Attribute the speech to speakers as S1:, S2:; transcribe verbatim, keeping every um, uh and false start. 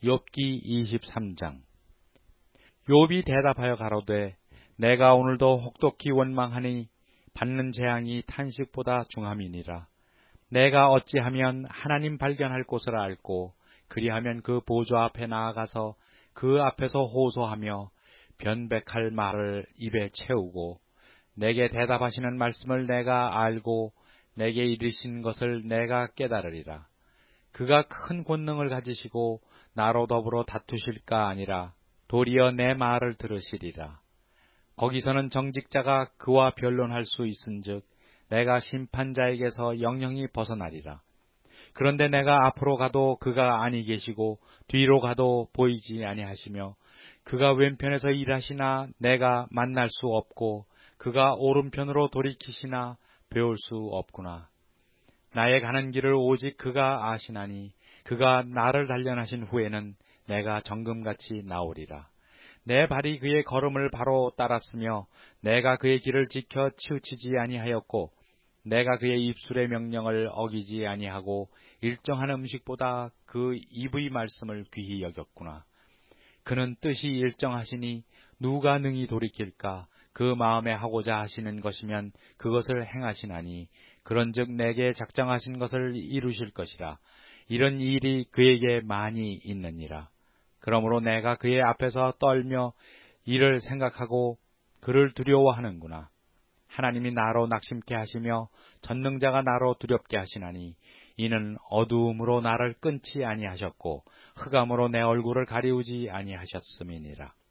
S1: 욥기 이십삼 장. 욥이 대답하여 가로되 내가 오늘도 혹독히 원망하니 받는 재앙이 탄식보다 중함이니라. 내가 어찌하면 하나님 발견할 곳을 알고 그리하면 그 보좌 앞에 나아가서 그 앞에서 호소하며 변백할 말을 입에 채우고 내게 대답하시는 말씀을 내가 알고 내게 이르신 것을 내가 깨달으리라. 그가 큰 권능을 가지시고 나로 더불어 다투실까 아니라 도리어 내 말을 들으시리라. 거기서는 정직자가 그와 변론할 수 있은즉 내가 심판자에게서 영영히 벗어나리라. 그런데 내가 앞으로 가도 그가 아니 계시고 뒤로 가도 보이지 아니하시며 그가 왼편에서 일하시나 내가 만날 수 없고 그가 오른편으로 돌이키시나 배울 수 없구나. 나의 가는 길을 오직 그가 아시나니 그가 나를 단련하신 후에는 내가 정금같이 나오리라. 내 발이 그의 걸음을 바로 따랐으며 내가 그의 길을 지켜 치우치지 아니하였고 내가 그의 입술의 명령을 어기지 아니하고 일정한 음식보다 그 입의 말씀을 귀히 여겼구나. 그는 뜻이 일정하시니 누가 능히 돌이킬까? 그 마음에 하고자 하시는 것이면 그것을 행하시나니 그런즉 내게 작정하신 것을 이루실 것이라. 이런 일이 그에게 많이 있느니라. 그러므로 내가 그의 앞에서 떨며 이를 생각하고 그를 두려워하는구나. 하나님이 나로 낙심케 하시며 전능자가 나로 두렵게 하시나니 이는 어두움으로 나를 끊지 아니하셨고 흑암으로 내 얼굴을 가리우지 아니하셨음이니라.